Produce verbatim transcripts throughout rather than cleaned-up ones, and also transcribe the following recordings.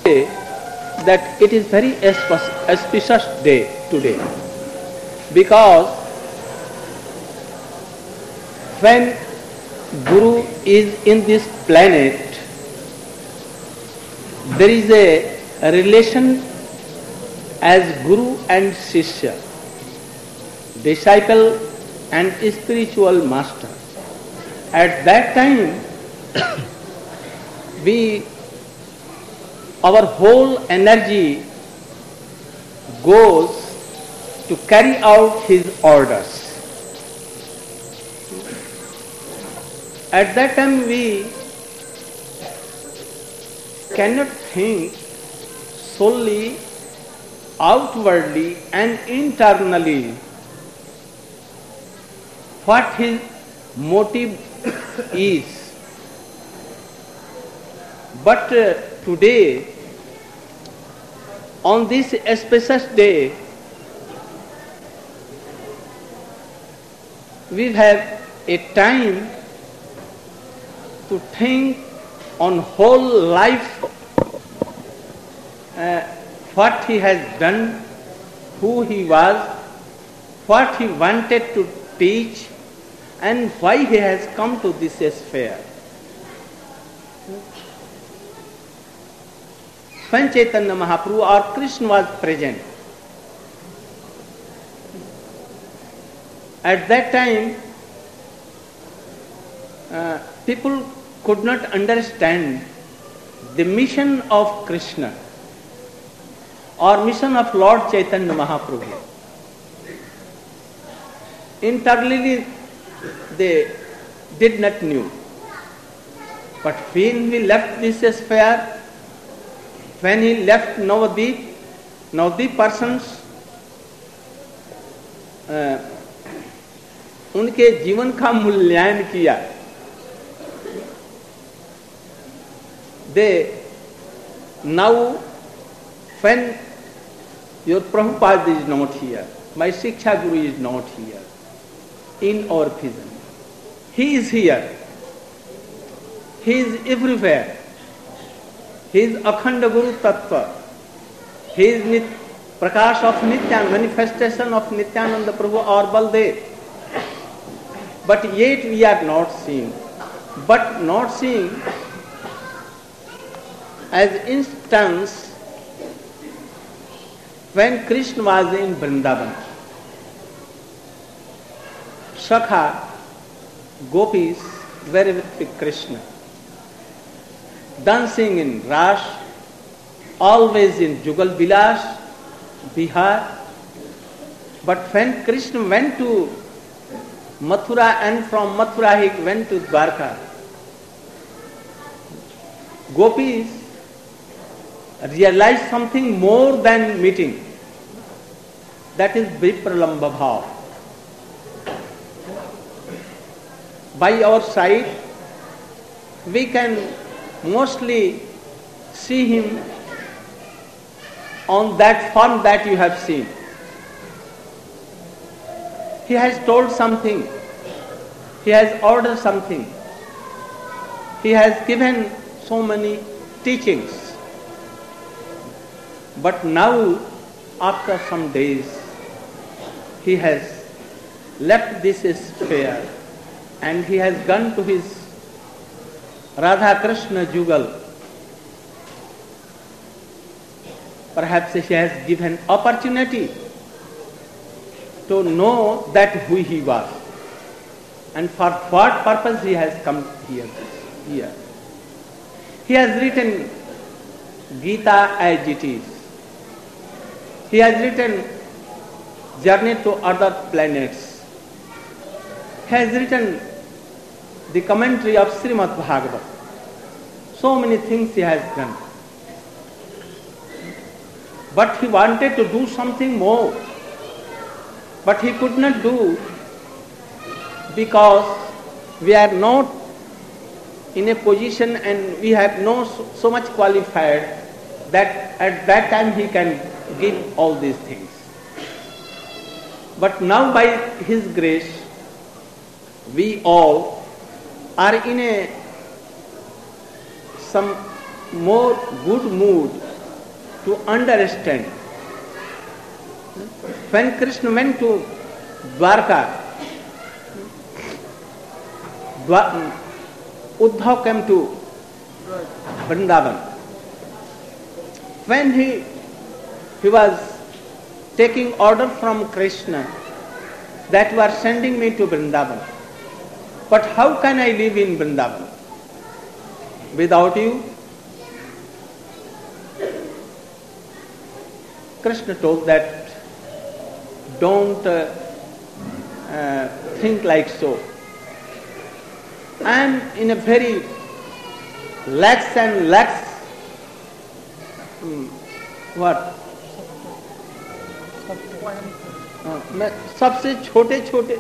say that it is very auspicious day today, because when Guru is in this planet, there is a relation as Guru and Shishya, disciple and spiritual master. At that time, we, our whole energy goes to carry out his orders. At that time we cannot think solely outwardly and internally what his motive is. But uh, today, on this auspicious day, we have a time to think on whole life, uh, what he has done, who he was, what he wanted to teach, and why he has come to this sphere. When Chaitanya Mahaprabhu or Krishna was present, at that time uh, people could not understand the mission of Krishna or mission of Lord Chaitanya Mahaprabhu. Internally they did not knew. But when we left this sphere, when he left Navadip, Navadip persons, uh, उनके जीवन का मूल्यांकन किया. They now, when your Prabhupada is not here, my Shiksha Guru is not here in our vision, he is here, he is everywhere. He is Akhanda Guru Tattva. He is Nit, Prakash of Nityananda, manifestation of Nityananda Prabhu or Baldev. But yet we are not seeing. But not seeing as instance when Krishna was in Vrindavan. Sakha, gopis were with Krishna, dancing in Ras, always in Jugal Bilas, Bihar. But when Krishna went to Mathura and from Mathura he went to Dwarka, gopis realized something more than meeting. That is Vipralamba Bhav. By our side, we can mostly see him on that form that you have seen. He has told something, he has ordered something, he has given so many teachings. But now, after some days, he has left this sphere and he has gone to his Radha Krishna Jugal. Perhaps he has given opportunity to know that who he was and for what purpose he has come here. here. He has written Gita as it is. He has written Journey to Other Planets. He has written the commentary of Srimad Bhagavatam. So many things he has done. But he wanted to do something more. But he could not do because we are not in a position and we have no so, so much qualified that at that time he can give all these things. But now by his grace, we all are in a some more good mood to understand. When Krishna went to Dwarka, Uddhav came to Vrindavan. When he, he was taking order from Krishna that you are sending me to Vrindavan, but how can I live in Vrindavan without you? Krishna told that don't uh, uh, think like so. I am in a very lakhs and lakhs um, what मैं सबसे छोटे छोटे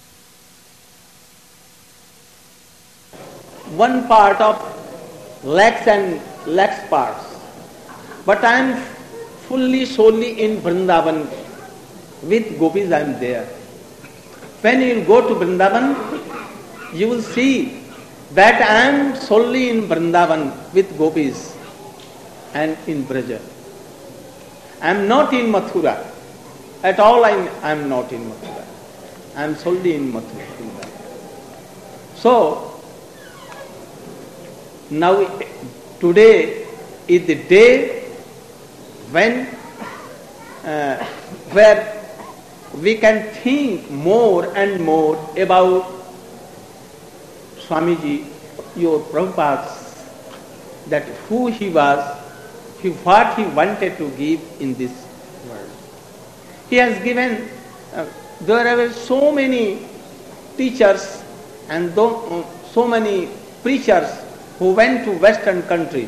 one part of lakhs and lakhs parts, but I am fully solely in Vrindavan with gopis. I am there. When you will go to Vrindavan, you will see that I am solely in Vrindavan with gopis and in Braja. I am not in Mathura. At all I am not in Mathura. I am solely in Mathura. So, now today is the day when uh, where we can think more and more about Swamiji, your Prabhupada, that who he was, he, what he wanted to give in this world. He has given, uh, there were so many teachers and th- so many preachers who went to Western countries,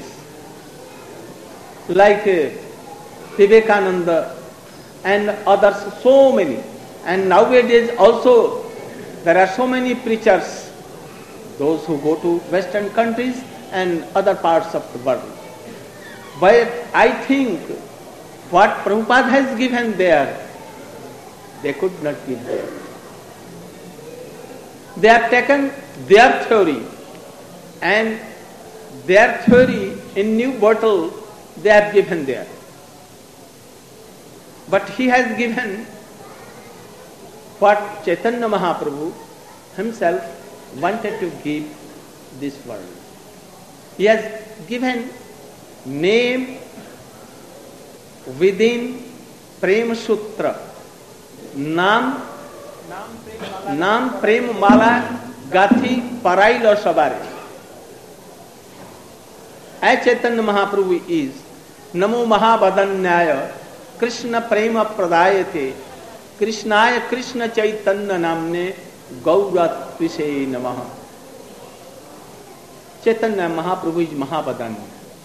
like uh, Vivekananda and others, so many. And nowadays also there are so many preachers, those who go to Western countries and other parts of the world. But I think what Prabhupada has given there, they could not give there. They have taken their theory and their theory in new bottle they have given there. But he has given what Chaitanya Mahaprabhu himself wanted to give this world. He has given name within Prema Sutra. Naam, Naam Prema Mala Gathi Parailo Sabare. As Chaitanya Mahaprabhu is Namo Mahabadanyaya Krishna Prema Pradayate Krishnaya Krishna Chaitanya Namne Gaura Tvishe Namaha. Chaitanya Mahaprabhu is Mahabadanya.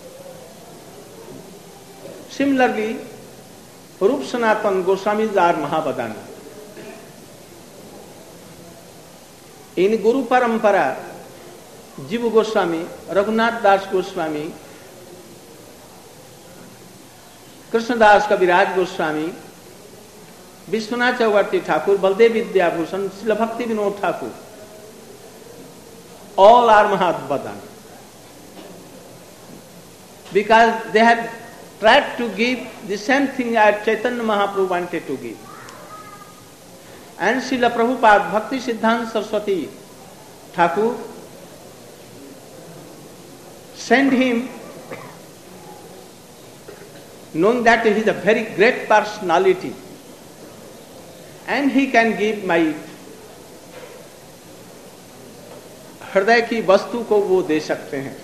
Similarly, Rup Sanatan Goswamis are Mahabadanya. In Guru Parampara, Jiva Goswami, Raghunath Das Goswami, Krishna Das Kaviraj Goswami, Vishwanath Chakravarti Thakur, Baldev Vidyabhushan, Srila Bhakti Vinod Thakur, all are Mahabadanya. Because they have tried to give the same thing as Chaitanya Mahaprabhu wanted to give. And Srila Prabhupada, Bhakti Siddhanta Saraswati Thakur, sent him, knowing that he is a very great personality and he can give my हृदय की वस्तु को वो दे सकते हैं.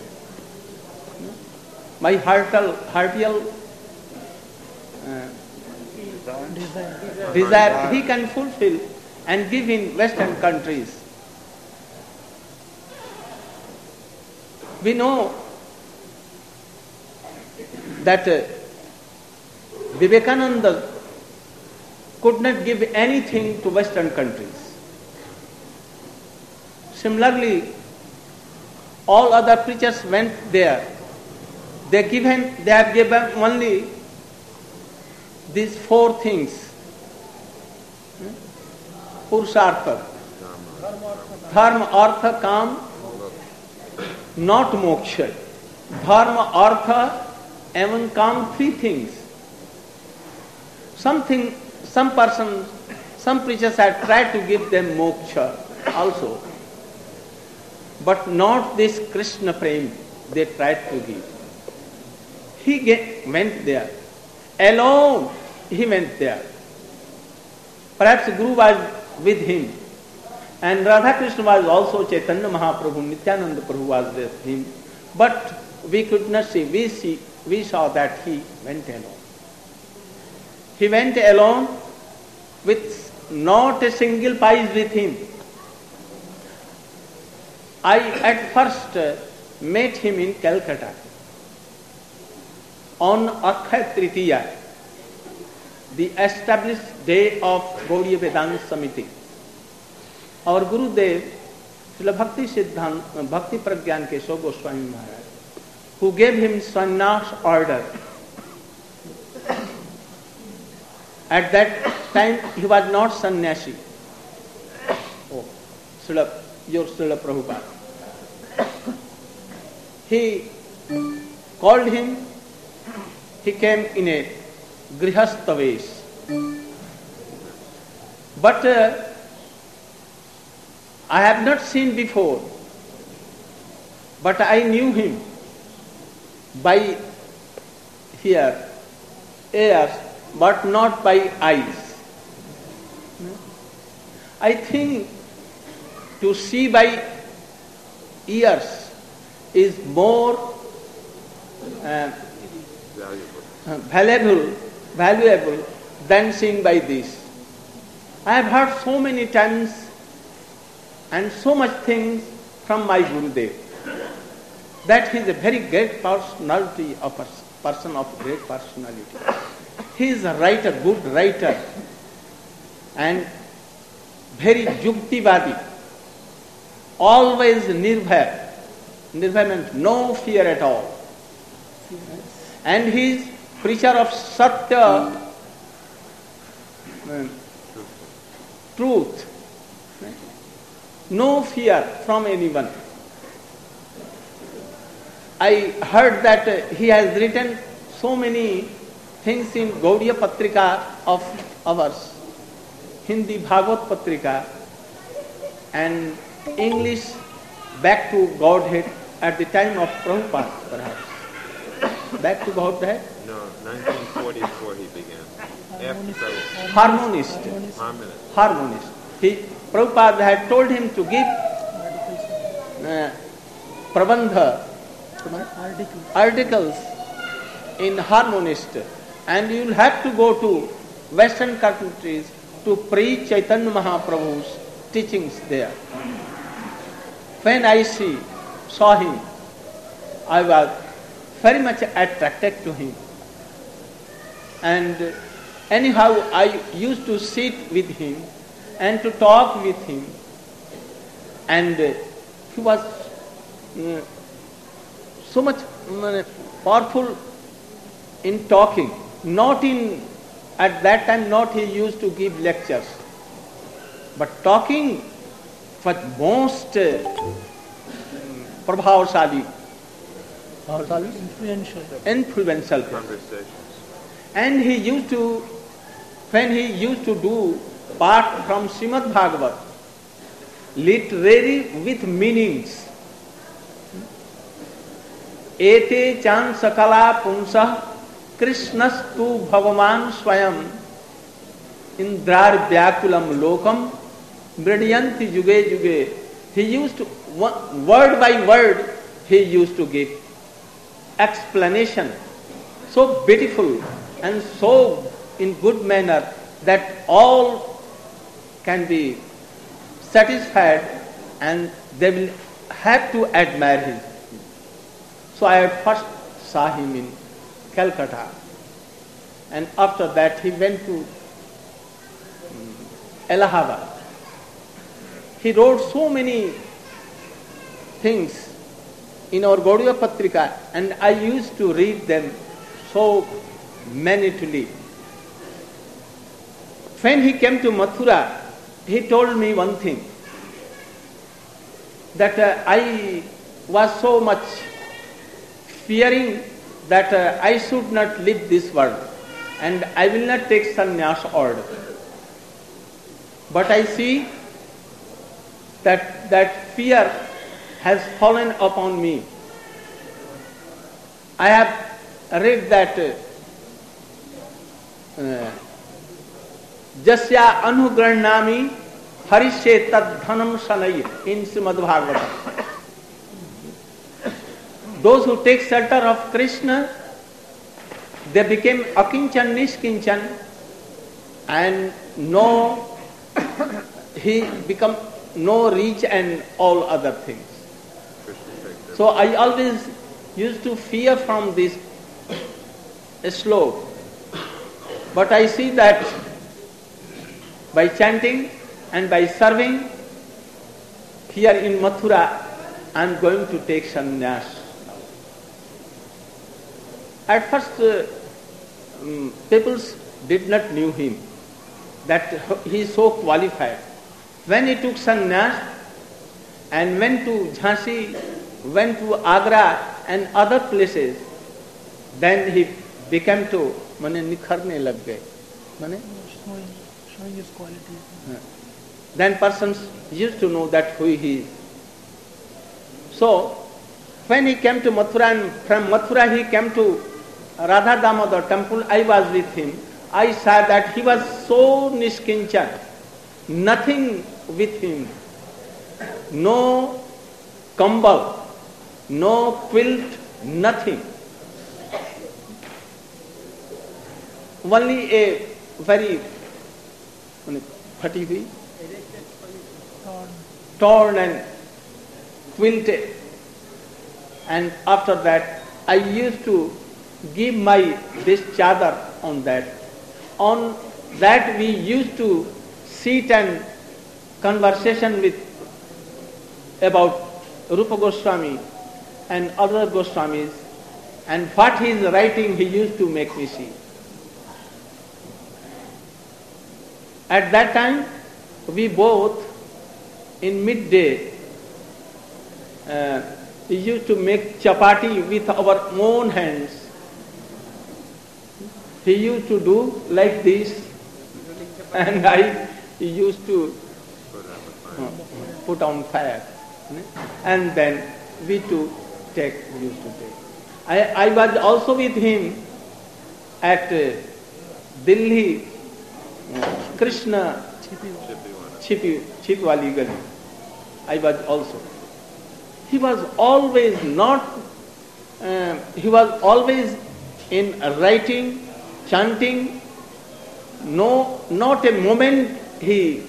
My heartal, heartial uh, desire. desire he can fulfill and give in Western countries. We know that uh, Vivekananda could not give anything to Western countries. Similarly, all other preachers went there. They given, they have given only these four things. Purushartha, Dharma, Artha, Kam, not Moksha. Dharma, Artha, among count three things. Something, some person, some preachers had tried to give them moksha also, but not this Krishna prem they tried to give. He get, went there. Alone he went there. Perhaps Guru was with him. And Radha Krishna was also Chaitanya Mahaprabhu, Nityananda Prabhu was with him. But we could not see. We see, we saw that he went alone. He went alone with not a single pice with him. I at first uh, met him in Calcutta on Akshaya Tritiya, the established day of Gaudiya Vedanta Samiti. Our Gurudev, Srila Bhakti Siddhanta, Bhakti Pragyan Keshav Goswami Maharaj, who gave him sannyas order. At that time he was not sannyasi. Oh, Srila, your Srila Prabhupada. He called him, he came in a grihastha vesh. But uh, I have not seen before, but I knew him by here, ears, but not by eyes. I think to see by ears is more uh, Valuable. uh, valuable, valuable than seeing by this. I have heard so many times and so much things from my Gurudev that he is a very great personality, of a person of great personality. He is a writer, good writer, and very yuktivadi, always nirbhaya. Nirbhaya means no fear at all. And he is preacher of satya, um, truth. No fear from anyone. I heard that uh, he has written so many things in Gaudiya Patrika of ours, Hindi Bhagavad Patrika, and English Back to Godhead at the time of Prabhupada, perhaps. Back to Godhead? No, nineteen forty-four he began. After Prabhupada. Harmonist. Harmonist. Harmonist. He, Prabhupada had told him to give uh, prabandha, articles in Harmonist, and you will have to go to Western countries to preach Chaitanya Mahaprabhu's teachings there. When I see, saw him, I was very much attracted to him. And anyhow, I used to sit with him and to talk with him. And uh, he was uh, so much uh, powerful in talking. Not in, at that time, not he used to give lectures. But talking was most uh, prabhavashali. Influential. Influential. Conversations. And he used to, when he used to do part from Srimad Bhagavat, literary with meanings. Ete chan sakala punsa krishnastu bhavaman swayam indrar vyakulam lokam mridyanti juge juge. He used to, word by word, he used to give explanation so beautiful and so in good manner that all can be satisfied and they will have to admire him. So I first saw him in Calcutta, and after that he went to Allahabad. He wrote so many things in our Gaudiya Patrika, and I used to read them so minutely. When he came to Mathura, he told me one thing, that uh, I was so much fearing that uh, I should not leave this world and I will not take sannyas order. But I see that that fear has fallen upon me. I have read that uh, Jasya Anugrannami Harishe Tad Dhanam Sanai in Srimad Bhagavatam. Those who take shelter of Krishna, they became akinchan, nishkinchan, and no, he become no rich and all other things. So I always used to fear from this slope. But I see that by chanting and by serving here in Mathura, I am going to take sannyas. At first, uh, um, people did not knew him, that he is so qualified. When he took sannyas and went to Jhansi, went to Agra and other places, then he became to mane nikharne lag gaye. Mane? Showing, showing his qualities. Yeah. Then persons used to know that who he is. So, when he came to Mathura and from Mathura he came to Radha Damodar temple, I was with him. I saw that he was so nishkinchan, nothing with him, no kambal, no quilt, nothing. Only a very phati hui, torn and quilted. And after that, I used to give my this chadar on that. On that we used to sit and conversation with about Rupa Goswami and other Goswamis, and what he is writing he used to make me see. At that time we both in midday uh, we used to make chapati with our own hands. He used to do like this, and I used to uh, put on fire, and then we two take, used to take. I, I was also with him at uh, Delhi, uh, Krishna Chipi, Chipwali Gali. I was also. He was always not, uh, he was always in writing, chanting, no, not a moment he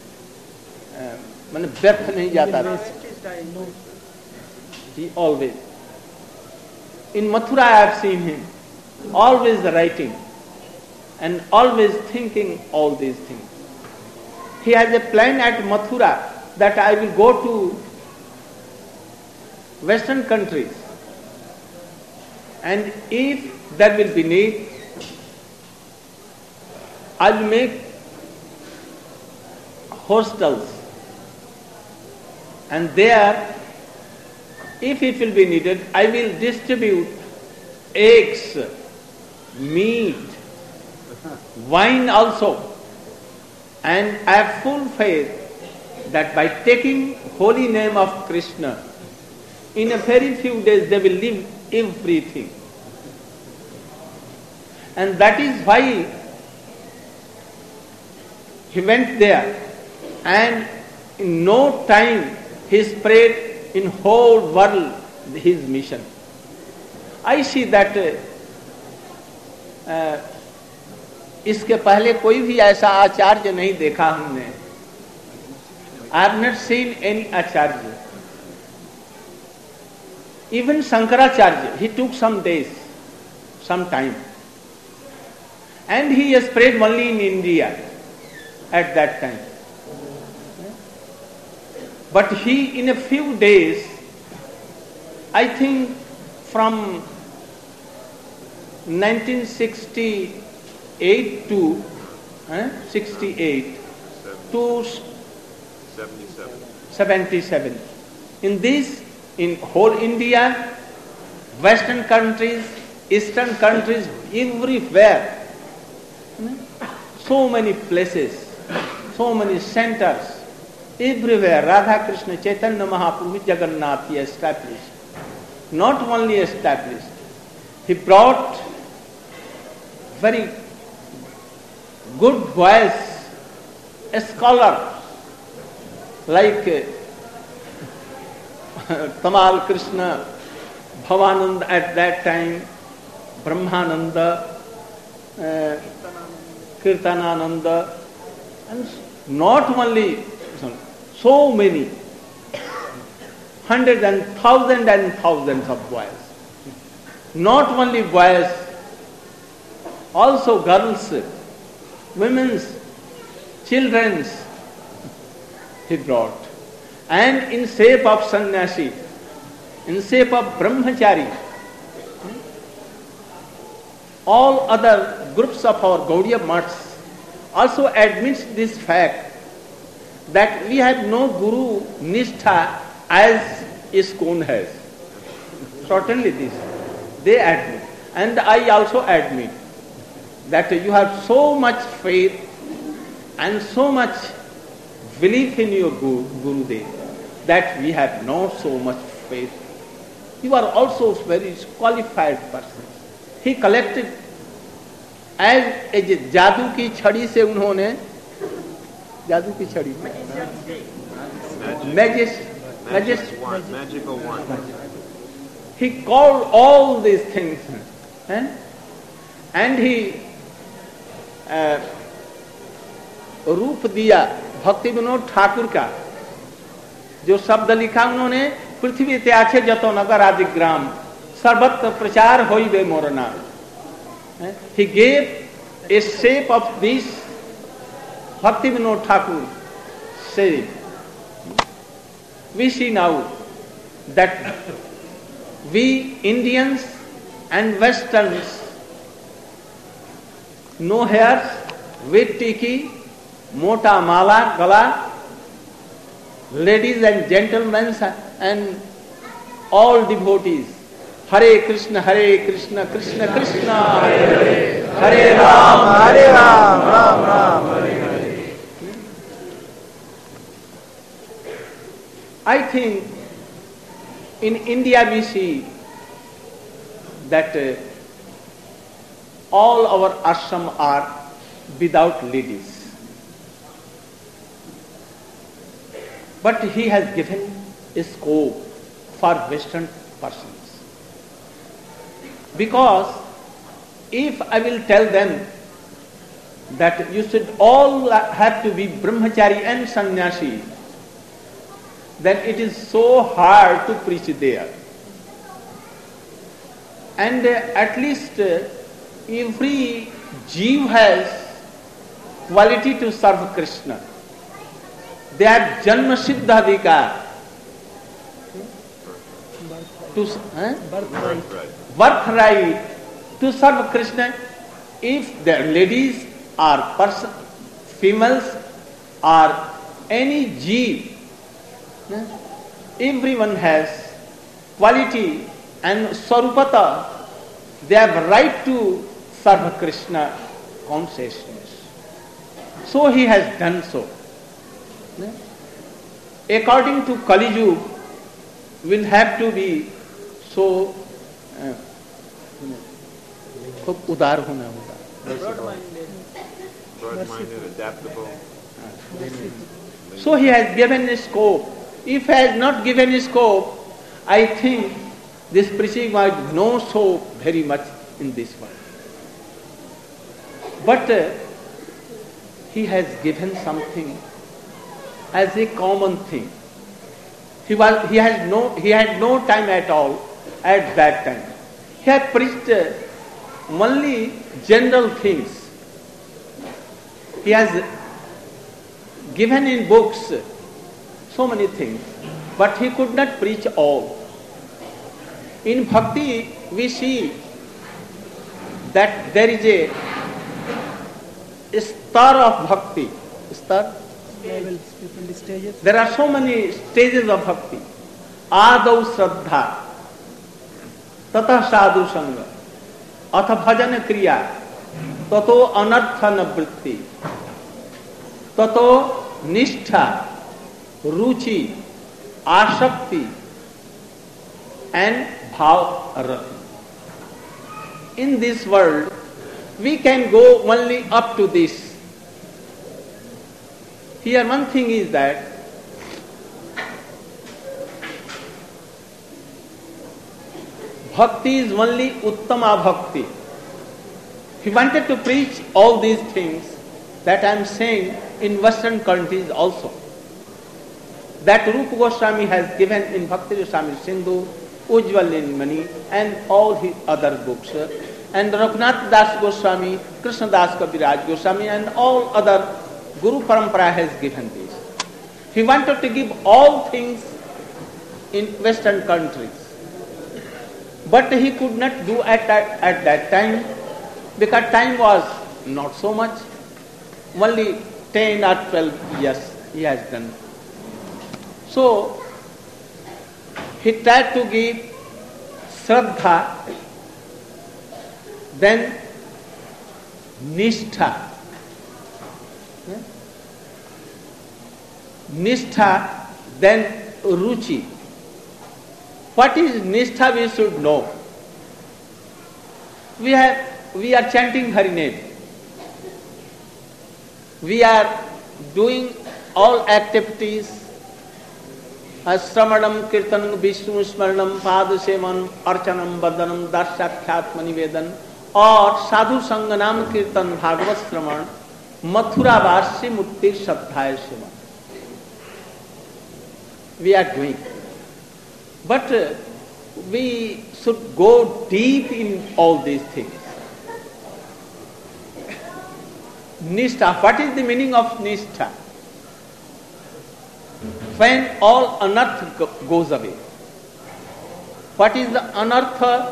मैंने व्यर्थ नहीं जाता था. He always. In Mathura I have seen him always writing and always thinking all these things. He has a plan at Mathura that I will go to Western countries, and if there will be need, I will make hostels, and there, if it will be needed, I will distribute eggs, meat, wine also, and I have full faith that by taking holy name of Krishna, in a very few days they will leave everything. And that is why he went there, and in no time he spread in whole world his mission. I see that uh, इसके पहले कोई भी ऐसा आचार्य नहीं देखा हमने. I have not seen any acharya. Even Shankaracharya, he took some days, some time. And he spread only in India at that time. But he, in a few days, I think from nineteen sixty-eight to eh, sixty-eight to seventy-seven. seventy-seven. In this, in whole India, Western countries, eastern countries, everywhere, so many places, so many centers, everywhere Radha Krishna Chaitanya Mahaprabhu Jagannath he established. Not only established, he brought very good boys, scholars like uh, Tamal Krishna, Bhavananda at that time, Brahmananda, uh, Kirtanananda, and not only so many, hundreds and thousands and thousands of boys. Not only boys, also girls, women's, children's he brought. And in shape of sannyasi, in shape of brahmachari, all other groups of our Gaudiya Maths also admits this fact that we have no Guru Nishtha as ISKCON has. Certainly this, they admit. And I also admit that you have so much faith and so much belief in your Guru, Gurudev that we have not so much faith. You are also very qualified person. He collected as a जादू की छड़ी से उन्होंने जादू की छड़ी magic magic magical one. He called all these things eh? and he uh, रूप दिया भक्ति विनोद ठाकुर का जो शब्द लिखा उन्होंने पृथ्वी त्याचे जतो नगर आदि ग्राम सर्वत्र प्रचार होइबे मोर नाम. He gave a shape of this Bhakti Vinod Thakur saying. We see now that we Indians and Westerns, no hairs, with tiki, mota mala, gala, ladies and gentlemen and all devotees, Hare Krishna, Hare Krishna, Krishna Krishna, Hare Hare, Hare Ram, Hare Ram, Ram Ram, Hare Hare. I think in India we see that uh, all our ashram are without ladies. But he has given a scope for Western persons. Because if I will tell them that you should all have to be brahmachari and sannyasi, then it is so hard to preach there. And uh, at least uh, every Jeev has quality to serve Krishna. They have janma siddha adhikar to eh? birthright. birthright to serve Krishna. If their ladies are person, females or any Jeev, everyone has quality and Swarupata, they have right to serve Krishna consciousness. So he has done so. According to Kali Yuga, will have to be so खूब उदार होना होगा. Broad-minded, adaptable. So he has given a scope. If he has not given a scope, I think this preaching was not so very much in this world. But uh, he has given something as a common thing. He was, he has no, he had no time at all at that time. He had preached uh, only general things. He has given in books so many things, but he could not preach all. In bhakti, we see that there is a, a star of bhakti. Star? Levels, different stages. There are so many stages of bhakti. Adau Shraddha, Tata Sadhu Sangha, अथ भजन क्रिया ततो अनर्थ निवृत्ति ततो निष्ठा रुचि आसक्ति and bhav rati. In this world, we can go only up to this. Here one thing is that bhakti is only uttama bhakti. He wanted to preach all these things that I am saying in Western countries also. That Rupa Goswami has given in Bhakti Rasamrita Sindhu, Ujjwal in Mani, and all his other books. And Raghunath Das Goswami, Krishna Das Kaviraj Goswami, and all other Guru Parampara has given this. He wanted to give all things in Western countries. But he could not do at that, at that time, because time was not so much. Only ten or twelve years he has done. So, he tried to give Shraddha, then Nishtha. Nishtha, then Ruchi. What is Nishtha we should know. We have, we are chanting Hariname. We are doing all activities, Sramanam, Kirtanam, Vishnu Smaranam, Padasevanam, Archanam, Vadanam, Darshakyatma Nivedan, or Sadhu Sanganam Kirtan Bhagavad Sraman, Mathura Vasi Mukti Saddhaya Shiva. We are doing. But uh, we should go deep in all these things. Nishtha, what is the meaning of Nishtha? When all anartha goes away. What is the anartha?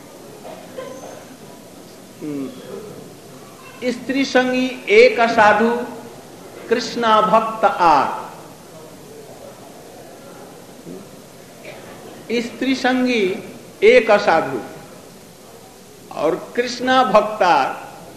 Hmm. Istri sangi eka sadhu Krishna bhakta ar. Istri sangi eka sadhu or Krishna bhakta,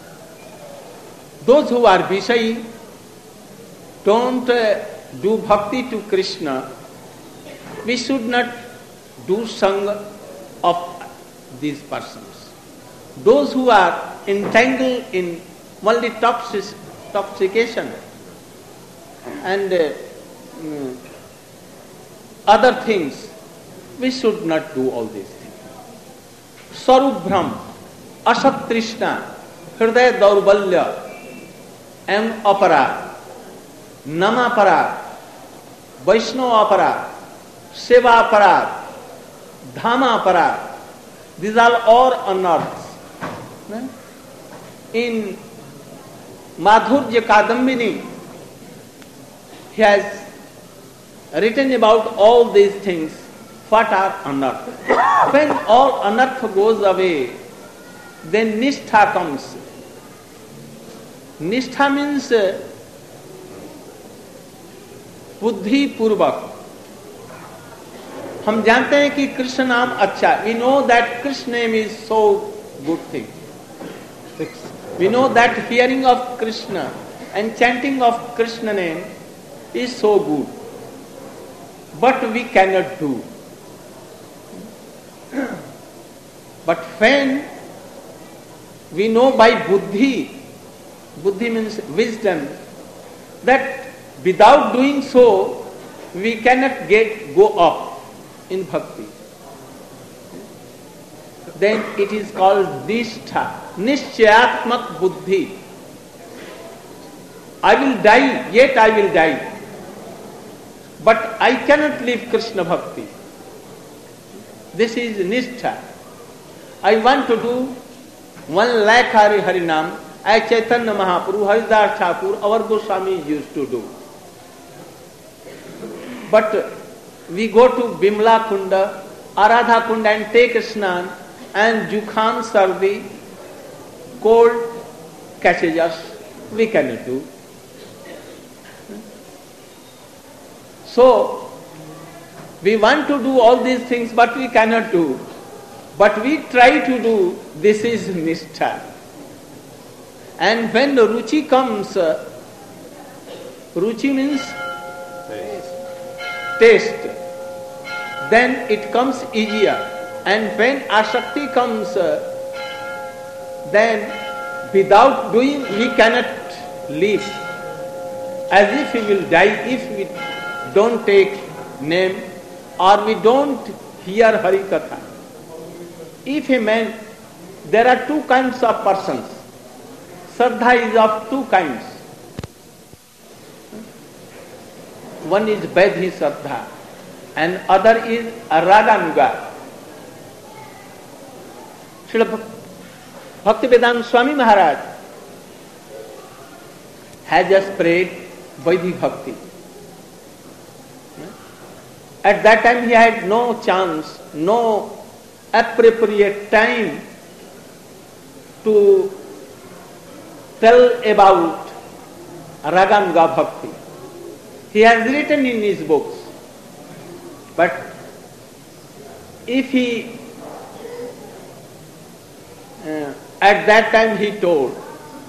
those who are Vishayi don't uh, do bhakti to Krishna. We should not do sangha of these persons. Those who are entangled in only intoxication and uh, mm, other things, we should not do all these things. Sarubhram, Asat Trishna, Hriday Daurbalya, M. Apara, Nama Para, Vaishnava Para, Seva Para, Dhama Para, these are all unearths. In Madhurya Kadambini, he has written about all these things, what are unearths. When all unearth goes away, then Nishtha comes. Nishtha means uh, बुद्धि पूर्वक हम जानते हैं कि कृष्ण नाम अच्छा. We know that Krishna name is so good thing. We know that hearing of Krishna and chanting of Krishna name is so good, but we can not do. But when we know by बुद्धि, बुद्धि means wisdom, that without doing so, we cannot get go up in bhakti. Then it is called nishtha, nishchayatmak buddhi. I will die, yet I will die, but I cannot leave Krishna bhakti. This is nishtha. I want to do one lakh Hari Harinam, as Chaitanya Mahaprabhu, Haridas Thakur, our Goswami used to do. But we go to Bimla Kunda, Aradha Kunda and take snan, and Jukhan Sardi, cold catches us. We cannot do. So, we want to do all these things, but we cannot do. But we try to do, this is nishtha. And when the ruchi comes, uh, ruchi means taste, then it comes easier. And when asakti comes, uh, then without doing we cannot live. As if we will die if we don't take name or we don't hear Hari Katha. If a man, there are two kinds of persons. Shraddha is of two kinds. One is Vaidhi Shraddha and other is Raganuga. Srila Bhaktivedanta Swami Maharaj has just spread Vaidhi Bhakti. At that time he had no chance, no appropriate time to tell about Raganuga Bhakti. He has written in his books, but if he, uh, at that time he told,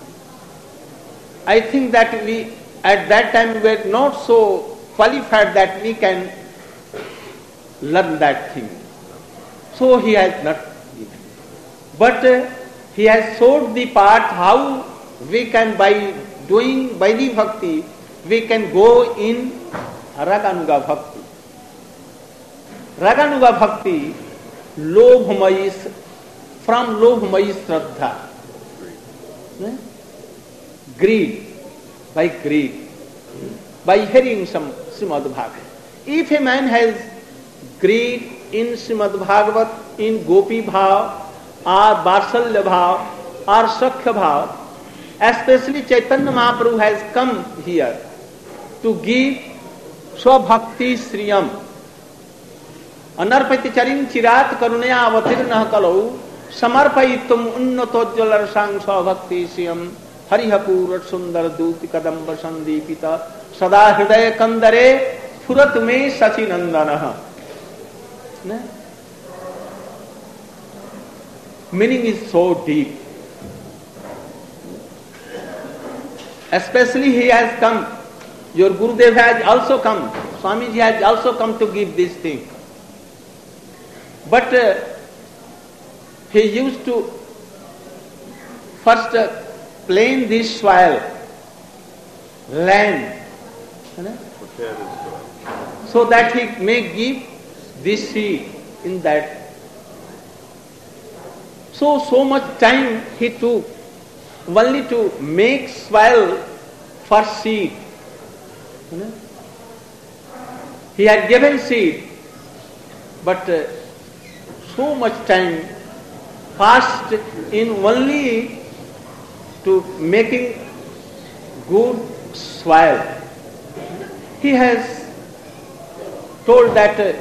I think that we, at that time we were not so qualified that we can learn that thing. So he has not given. But uh, he has showed the path how we can, by doing Vaidhi Bhakti, we can go in Raganuga Bhakti. Raganuga Bhakti, Lobhamayi, from Lobhamayi Shraddha. Eh? Greed, by greed, by hearing some Srimad Bhagavad. If a man has greed in Srimad Bhagavat, in Gopi Bhav, or Varsalya Bhav, or Sakhya Bhav, especially Chaitanya Mahaprabhu has come here to give Swabhakti Sriyam. Anarpati charin chirat karunaya avatirnah kalau samarpayitum unnatojjala rasang Swabhakti Sriyam harihapurat sundar duti kadamba sandipita sada hridaya kandare furat me sachinandanaha. Meaning is so deep. Especially he has come, your Gurudev has also come, Swamiji has also come to give this thing. But uh, he used to first uh, plane this soil, land, so that he may give this seed in that. So, so much time he took only to make soil for seed. He had given seed, but uh, so much time passed in only to making good soil. He has told that uh,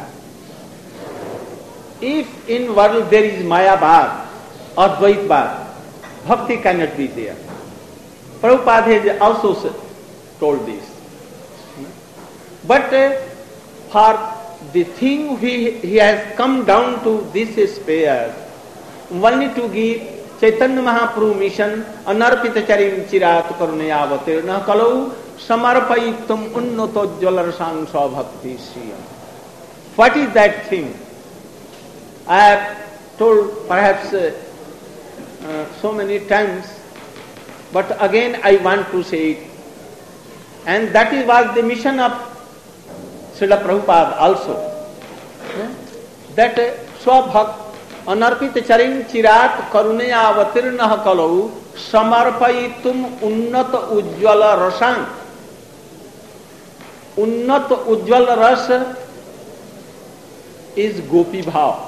if in world there is Maya Bhag or Dvait Bhag, Bhakti cannot be there. Prabhupada has also told this. But uh, for the thing he, he has come down to this sphere, only to give Chaitanya Mahaprabhu mission, Anarpita charim chirat karunayavatirna kalau samarpayitum unnatojjala rasang Swabhakti Sriyam. What is that thing? I have told perhaps uh, uh, so many times, but again I want to say it. And that is was the mission of Srila Prabhupada also. Yeah? That uh, Swabhakt Anarpita charin chirat karunaya avatirnah kalau samarpayitum unnata ujjvala rasang. Unnata ujjvala rasa is Gopi Bhav.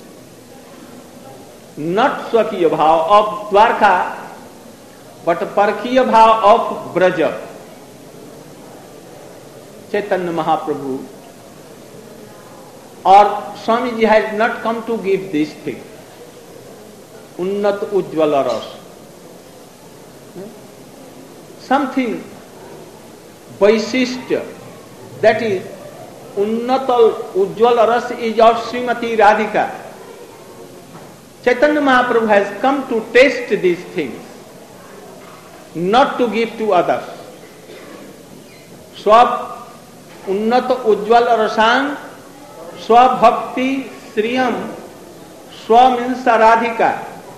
Not Swakiya Bhav of Dwarka, but Parkiya Bhav of Braja. Chaitanya Mahaprabhu or Swamiji has not come to give this thing. Unnat Ujjvala Ras. Something Vaisishtya, that is Unnatal Ujjvala Ras is of Srimati Radhika. Chaitanya Mahaprabhu has come to taste these things, not to give to others. Swab unnat ujjwal rasang, swab bhakti sriyam, swam means Radhika.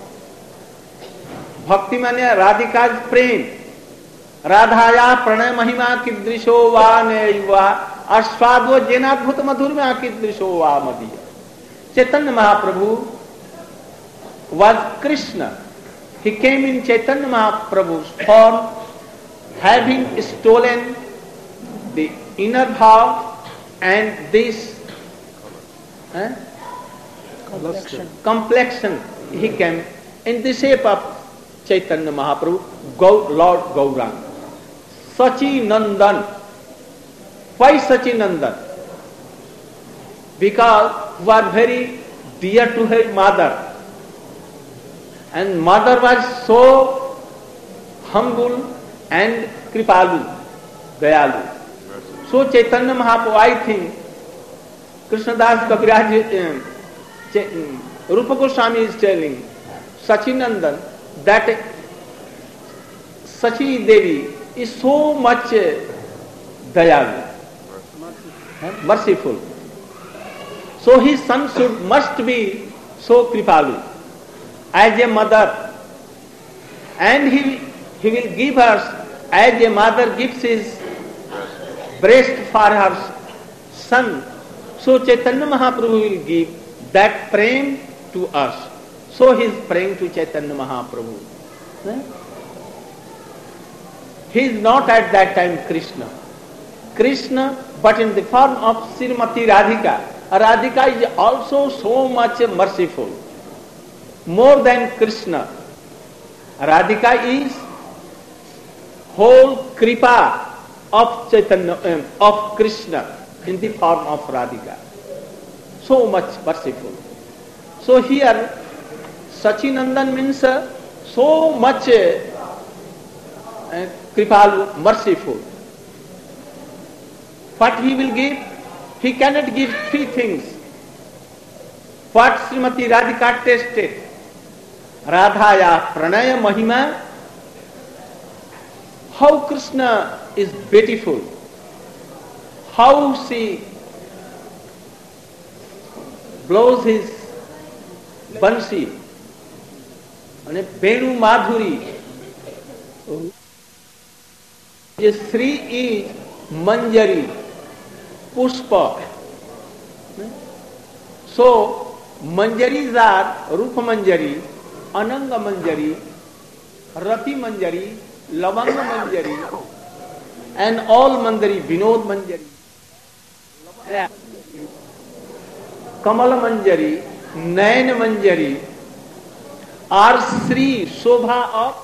Bhakti mane Radhika's prem. Radhaya pranay mahima kidrisho va neyva aswadvo jenadbhut madhurma kidrisho va madiya. Chaitanya Mahaprabhu was Krishna. He came in Chaitanya Mahaprabhu's form, having stolen the inner bhav and this eh, Complexion. complexion. He came in the shape of Chaitanya Mahaprabhu, Gau, Lord Gauranga. Sachi Nandan. Why Sachi Nandan? Because he was very dear to her mother. And mother was so humble and kripalu, dayalu. So Chaitanya Mahaprabhu, I think, Krishnadas Kaviraj, uh, Rupa Goswami is telling Sachinandan that Sachi Devi is so much dayalu, merciful. So his son should must be so kripalu as a mother, and he he will give us as a mother gives his breast for her son. So Chaitanya Mahaprabhu will give that prem to us. So he is praying to Chaitanya Mahaprabhu. Eh? He is not at that time Krishna. Krishna, but in the form of Srimati Radhika. Radhika is also so much merciful. More than Krishna. Radhika is whole kripa of Chaitanya, um, of Krishna in the form of Radhika. So much merciful. So here Sachinandan means uh, so much uh, uh, kripalu, merciful. What he will give? He cannot give three things. What Srimati Radhika tasted? Radhaya pranaya mahima. How Krishna is beautiful. How she blows his bansi. And Venu Madhuri. Sri is Manjari, Pushpa. So, Manjaris are Rupa Manjari, Ananga Manjari, Rati Manjari, Lavanga Manjari, and all Mandari, Vinod Manjari, Kamala Manjari, Nayan Manjari are Sri Shobha of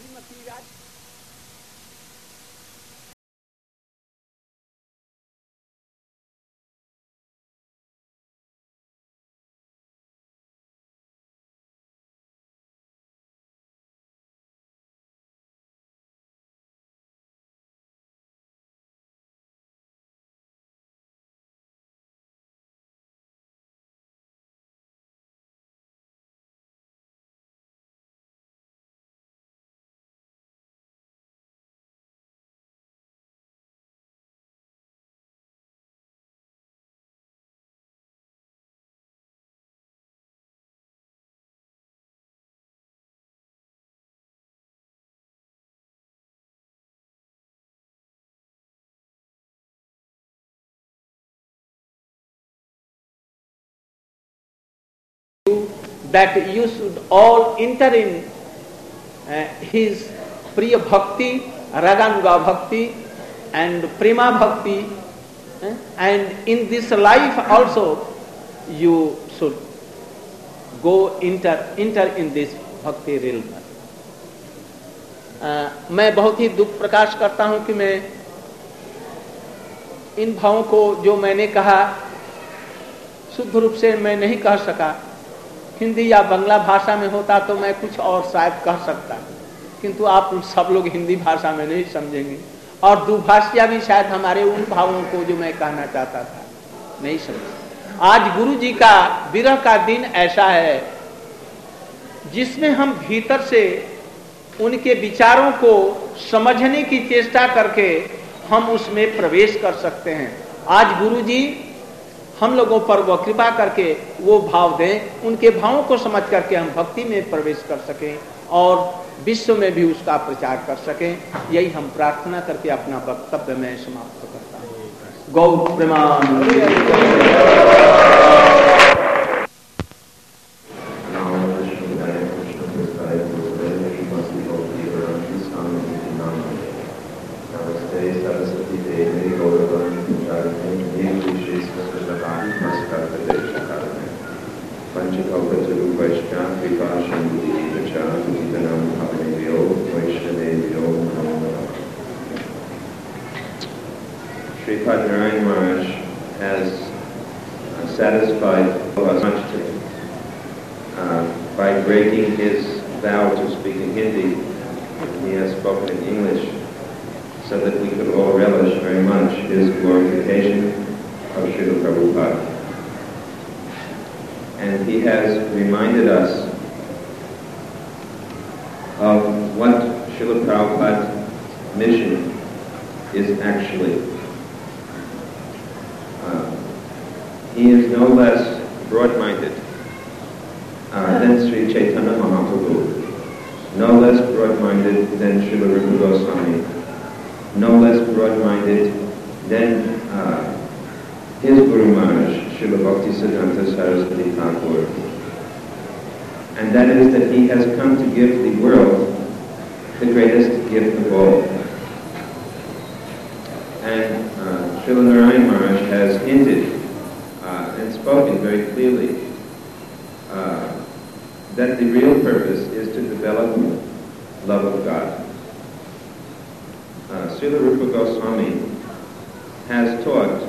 that you should all enter in uh, his Priya Bhakti, Raganuga Bhakti and Prema Bhakti, uh, and in this life also you should go enter, enter in this Bhakti realm. uh, मैं बहुत ही दुख प्रकाश करता हूँ कि मैं इन भावों को जो मैंने कहा शुद्ध रूप से मैं नहीं कह सका। हिंदी या बांग्ला भाषा में होता तो मैं कुछ और शायद कह सकता, किंतु आप सब लोग हिंदी भाषा में नहीं समझेंगे और दुभाषिया भी शायद हमारे उन भावों को जो मैं कहना चाहता था नहीं समझे। आज गुरु जी का विरह का दिन ऐसा है जिसमें हम भीतर से उनके विचारों को समझने की चेष्टा करके हम उसमें प्रवेश कर सकते हैं। आज गुरुजी हम लोगों पर वो कृपा करके वो भाव दें, उनके भावों को समझ करके हम भक्ति में प्रवेश कर सकें और विश्व में भी उसका प्रचार कर सकें। यही हम प्रार्थना करके अपना वक्तव्य में समाप्त करता हूँ। गौ प्रेमान। Sripad Narayan Maharaj has uh, satisfied us much today uh, by breaking his vow to speak in Hindi. He has spoken in English so that we could all relish very much his glorification of Srila Prabhupada. And he has reminded us of what Srila Prabhupada's mission is actually. Uh, he is no less broad-minded uh, than Sri Chaitanya Mahaprabhu, no less broad-minded than Srila Rupa Goswami, no less broad-minded than uh, his Guru Maharaj, Srila Bhaktisiddhanta Saraswati Thakur. And that is that he has come to give the world the greatest gift of all. And uh, Srila Narayan Maharaj has hinted uh, and spoken very clearly uh, that the real purpose is to develop love of God. Uh, Srila Rupa Goswami has taught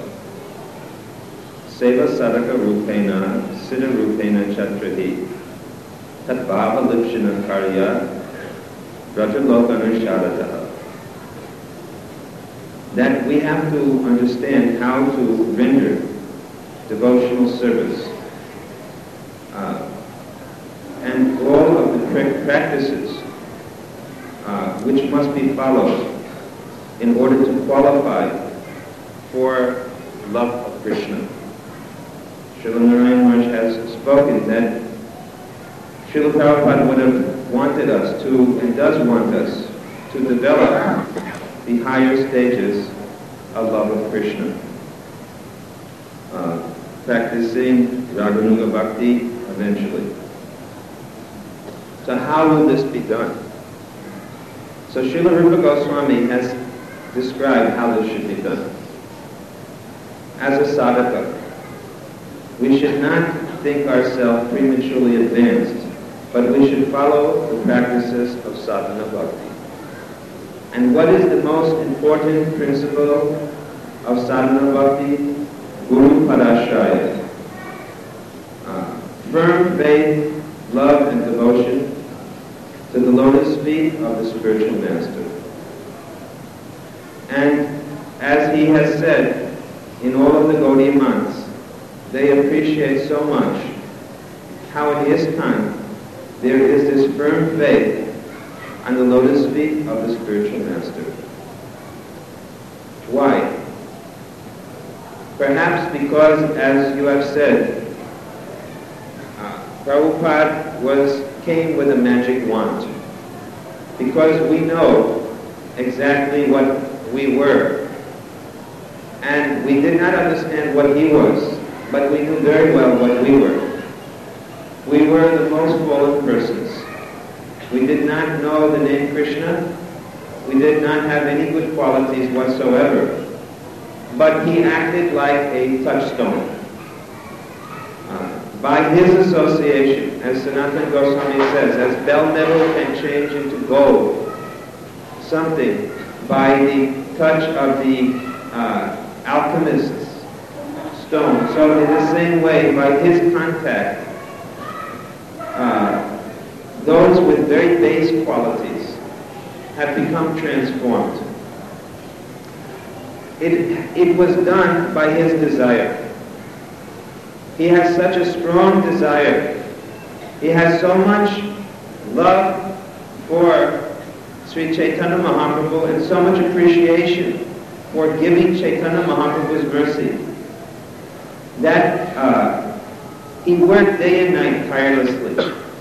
Seva Sadaka Rupena Siddha Rupena Chatrahi Tat Bhava Lipshana Karya Rajalokana Sharataha. That we have to understand how to render devotional service uh, and all of the practices uh, which must be followed in order to qualify for love of Krishna. Srila Narayan Maharaj has spoken that Srila Prabhupada would have wanted us to, and does want us, to develop the higher stages of love of Krishna. Uh, practicing Raganuga Bhakti eventually. So how will this be done? So Srila Rupa Goswami has described how this should be done. As a sadhaka, we should not think ourselves prematurely advanced, but we should follow the practices of sadhana bhakti. And what is the most important principle of sadhana bhakti? Guru Padashraya. Uh, firm faith, love, and devotion to the lotus feet of the spiritual master. And as he has said in all of the Gaudiya months, they appreciate so much how in ISKCON there is this firm faith on the lotus feet of the spiritual master. Why? Perhaps because, as you have said, uh, Prabhupada was, came with a magic wand. Because we know exactly what we were. And we did not understand what he was, but we knew very well what we were. We were the most fallen persons. We did not know the name Krishna. We did not have any good qualities whatsoever. But he acted like a touchstone. Uh, by his association, as Sanatana Goswami says, as bell metal can change into gold, something by the touch of the uh, alchemist's stone. So in the same way, by his contact, uh, those with very base qualities have become transformed. It, it was done by his desire. He has such a strong desire. He has so much love for Sri Chaitanya Mahaprabhu and so much appreciation for giving Chaitanya Mahaprabhu's mercy that uh, he worked day and night tirelessly.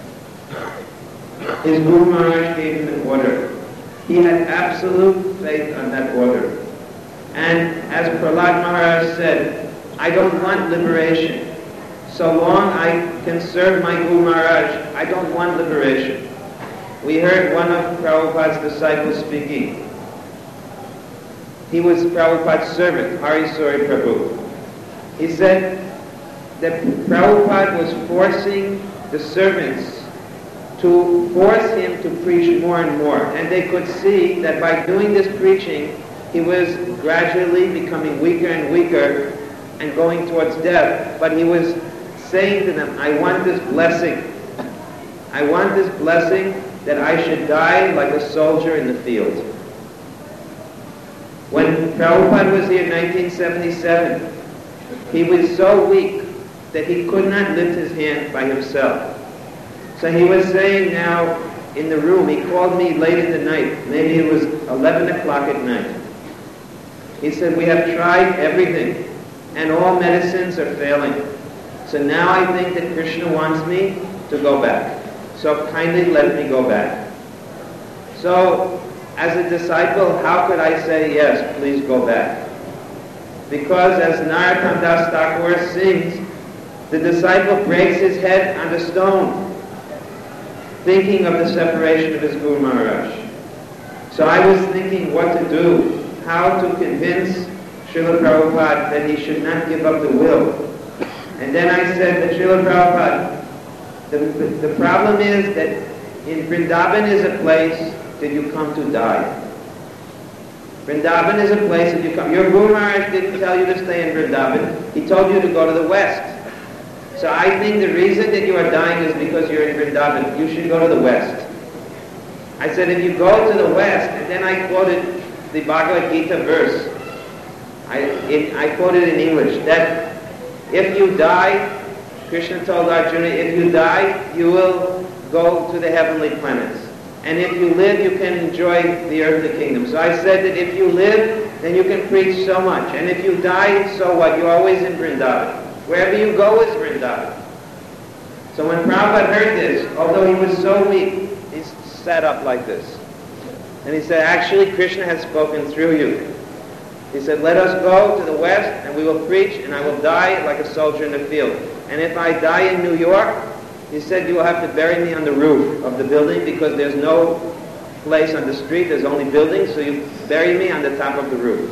His Guru Maharaj gave him an order. He had absolute faith on that order. And as Prahlad Maharaj said, I don't want liberation. So long I can serve my Guru Maharaj, I don't want liberation. We heard one of Prabhupada's disciples speaking. He was Prabhupada's servant, Harisori Prabhu. He said that Prabhupada was forcing the servants to force him to preach more and more. And they could see that by doing this preaching, he was gradually becoming weaker and weaker and going towards death. But he was saying to them, I want this blessing. I want this blessing that I should die like a soldier in the field. When Prabhupada was here in nineteen seventy-seven, he was so weak that he could not lift his hand by himself. So he was saying now in the room, he called me late in the night, maybe it was eleven o'clock at night. He said, we have tried everything and all medicines are failing. So now I think that Krishna wants me to go back. So kindly let me go back. So as a disciple, how could I say, yes, please go back? Because as Narottam Das Thakur sings, the disciple breaks his head on the stone, thinking of the separation of his Guru Maharaj. So I was thinking what to do, how to convince Srila Prabhupada that he should not give up the will. And then I said that Srila Prabhupada, the, the, the problem is that in Vrindavan is a place that you come to die. Vrindavan is a place that you come. Your Guru Maharaj didn't tell you to stay in Vrindavan. He told you to go to the west. So I think the reason that you are dying is because you're in Vrindavan. You should go to the west. I said, if you go to the west, and then I quoted the Bhagavad Gita verse. I, it, I quoted in English, that if you die, Krishna told Arjuna, if you die, you will go to the heavenly planets. And if you live, you can enjoy the earthly kingdom. So I said that if you live, then you can preach so much. And if you die, so what? You're always in Vrindavan. Wherever you go is Vrindavan. So when Prabhupada heard this, although he was so weak, he sat up like this. And he said, actually, Krishna has spoken through you. He said, let us go to the west, and we will preach, and I will die like a soldier in the field. And if I die in New York, he said, you will have to bury me on the roof of the building because there's no place on the street, there's only buildings, so you bury me on the top of the roof.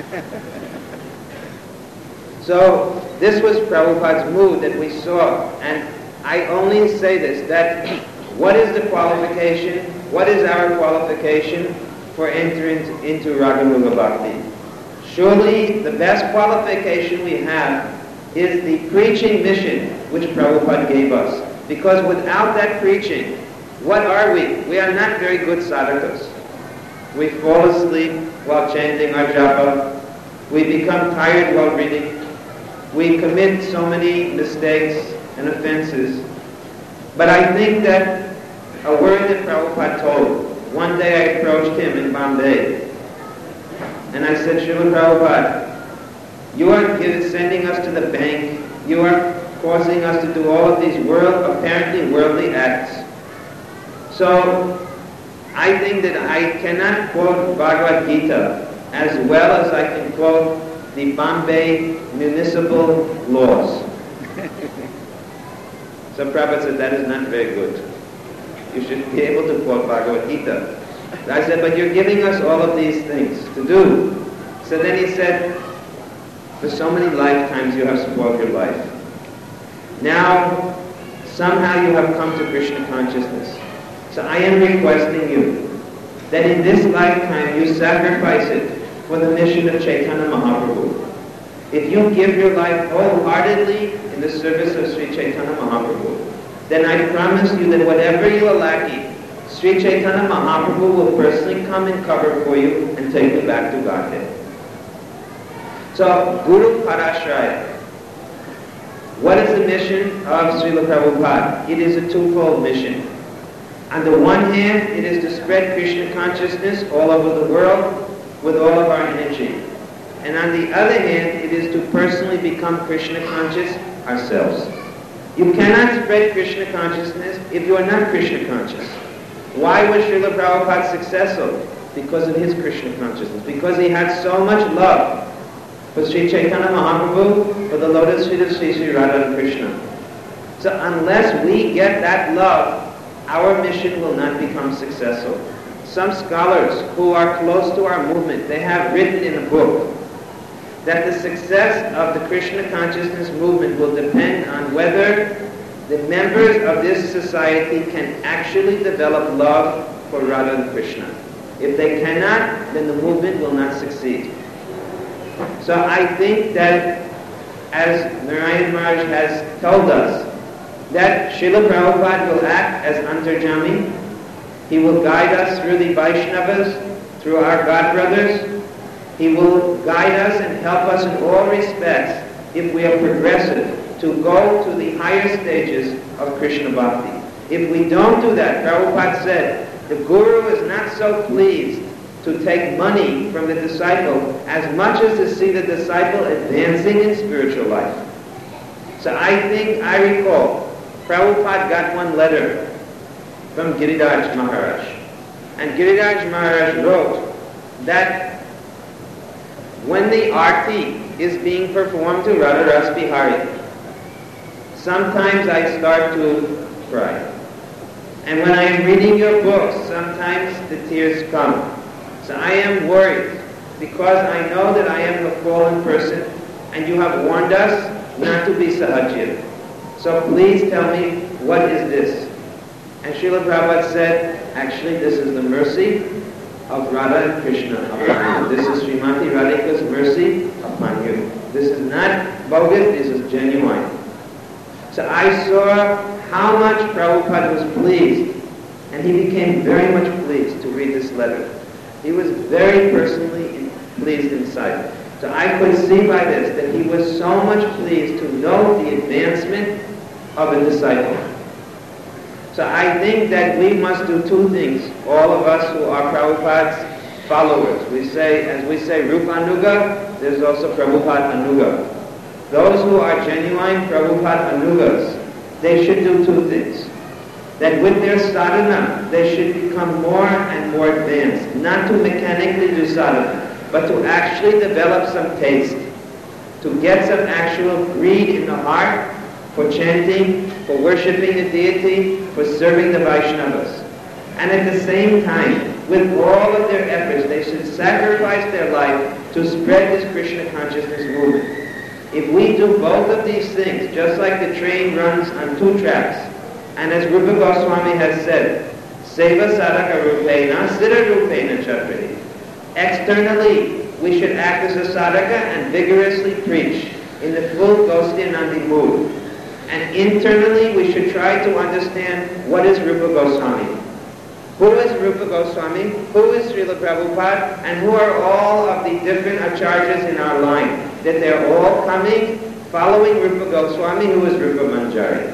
So this was Prabhupada's mood that we saw. And I only say this, that what is the qualification, what is our qualification for entering into Raganuga Bhakti? Surely the best qualification we have is the preaching mission which Prabhupada gave us. Because without that preaching, what are we? We are not very good sadhakas. We fall asleep while chanting our japa. We become tired while reading. We commit so many mistakes and offenses. But I think that a word that Prabhupada told, one day I approached him in Bombay, and I said, Srila Prabhupada, you are sending us to the bank, you are causing us to do all of these world, apparently worldly acts. So I think that I cannot quote Bhagavad Gita as well as I can quote the Bombay municipal laws. So Prabhupada said, that is not very good. You should be able to quote Bhagavad Gita. I said, but you're giving us all of these things to do. So then he said, for so many lifetimes you have spoiled your life. Now, somehow you have come to Krishna consciousness. So I am requesting you that in this lifetime you sacrifice it for the mission of Chaitanya Mahaprabhu. If you give your life wholeheartedly in the service of Sri Chaitanya Mahaprabhu, then I promise you that whatever you are lacking, Sri Chaitanya Mahaprabhu will personally come and cover for you and take you back to Godhead. So, Guru Parashraya. What is the mission of Srila Prabhupada? It is a twofold mission. On the one hand, it is to spread Krishna consciousness all over the world with all of our energy. And on the other hand, it is to personally become Krishna conscious ourselves. You cannot spread Krishna consciousness if you are not Krishna conscious. Why was Srila Prabhupada successful? Because of his Krishna consciousness. Because he had so much love for Sri Chaitanya Mahaprabhu, for the lotus feet of Sri Sri Radha and Krishna. So unless we get that love, our mission will not become successful. Some scholars who are close to our movement, they have written in a book that the success of the Krishna consciousness movement will depend on whether the members of this society can actually develop love for Radha and Krishna. If they cannot, then the movement will not succeed. So I think that, as Narayan Maharaj has told us, that Srila Prabhupada will act as Antarjami. He will guide us through the Vaishnavas, through our godbrothers. He will guide us and help us in all respects, if we are progressive, to go to the higher stages of Krishna Bhakti. If we don't do that, Prabhupada said, the Guru is not so pleased to take money from the disciple as much as to see the disciple advancing in spiritual life. So I think, I recall, Prabhupada got one letter from Giriraj Maharaj. And Giriraj Maharaj wrote that when the arti is being performed to Radha Ras Bihari, sometimes I start to cry. And when I am reading your books, sometimes the tears come. So I am worried because I know that I am a fallen person and you have warned us not to be sahajya. So please tell me, what is this? And Srila Prabhupada said, actually this is the mercy of Radha and Krishna upon you. This is Srimati Radhika's mercy upon you. This is not bogus, this is genuine. So I saw how much Prabhupada was pleased, and he became very much pleased to read this letter. He was very personally in, pleased inside. So I could see by this that he was so much pleased to know the advancement of a disciple. So I think that we must do two things, all of us who are Prabhupada's followers. We say, as we say, Rupa Anuga, there's also Prabhupada Anuga. Those who are genuine Prabhupada Anugas, they should do two things. That with their sadhana, they should become more and more advanced. Not to mechanically do sadhana, but to actually develop some taste. To get some actual greed in the heart for chanting, for worshipping the deity, for serving the Vaishnavas. And at the same time, with all of their efforts, they should sacrifice their life to spread this Krishna consciousness movement. If we do both of these things, just like the train runs on two tracks, and as Rupa Goswami has said, Seva Sadhaka Rupena, Siddha Rupena Chatrati. Externally, we should act as a sadhaka and vigorously preach in the full Gostinandi mood. And internally, we should try to understand what is Rupa Goswami. Who is Rupa Goswami? Who is Srila Prabhupada? And who are all of the different acharyas in our line? That they're all coming, following Rupa Goswami, who is Rupa Manjari.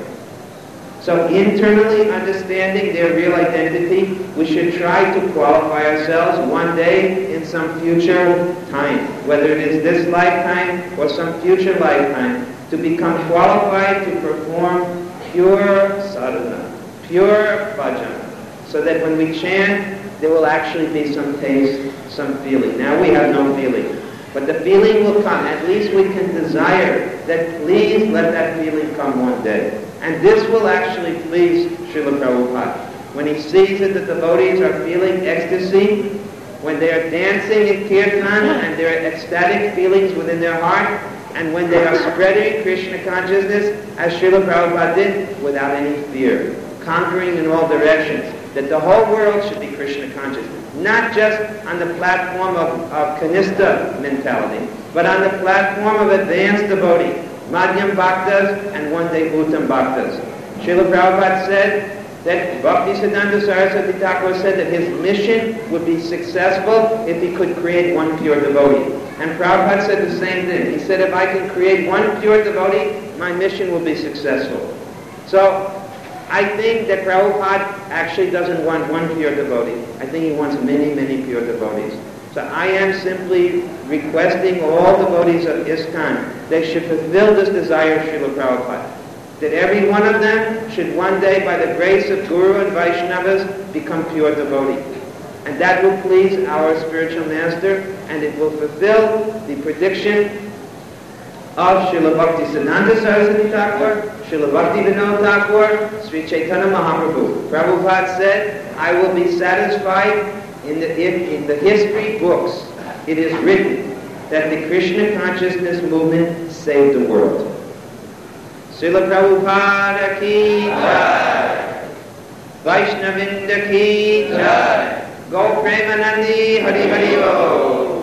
So internally understanding their real identity, we should try to qualify ourselves one day in some future time, whether it is this lifetime or some future lifetime, to become qualified to perform pure sadhana, pure bhajan, so that when we chant, there will actually be some taste, some feeling. Now we have no feeling, but the feeling will come. At least we can desire that, please let that feeling come one day. And this will actually please Srila Prabhupada. When he sees that the devotees are feeling ecstasy, when they are dancing in kirtan and there are ecstatic feelings within their heart, and when they are spreading Krishna consciousness, as Srila Prabhupada did, without any fear, conquering in all directions, that the whole world should be Krishna conscious, not just on the platform of, of Kanistha mentality, but on the platform of advanced devotee, Madhyam Bhaktas, and one day Uttam Bhaktas. Srila Prabhupada said that Bhaktisiddhanta Saraswati Thakur said that his mission would be successful if he could create one pure devotee. And Prabhupada said the same thing. He said, if I can create one pure devotee, my mission will be successful. So, I think that Prabhupada actually doesn't want one pure devotee. I think he wants many, many pure devotees. So I am simply requesting all devotees of ISKCON, they should fulfill this desire of Srila Prabhupada. That every one of them should one day, by the grace of Guru and Vaishnavas, become pure devotees. And that will please our spiritual master, and it will fulfill the prediction of Srila Bhaktisiddhanta Saraswati Thakur, Srila Bhakti Vinod Thakur, Sri Chaitanya Mahaprabhu. Prabhupada said, I will be satisfied in the, in, in the history books. It is written that the Krishna consciousness movement saved the world. Srila Prabhupada ki jai, Vaishnavinda ki jai, Go Premanandi Hari Hari Bo.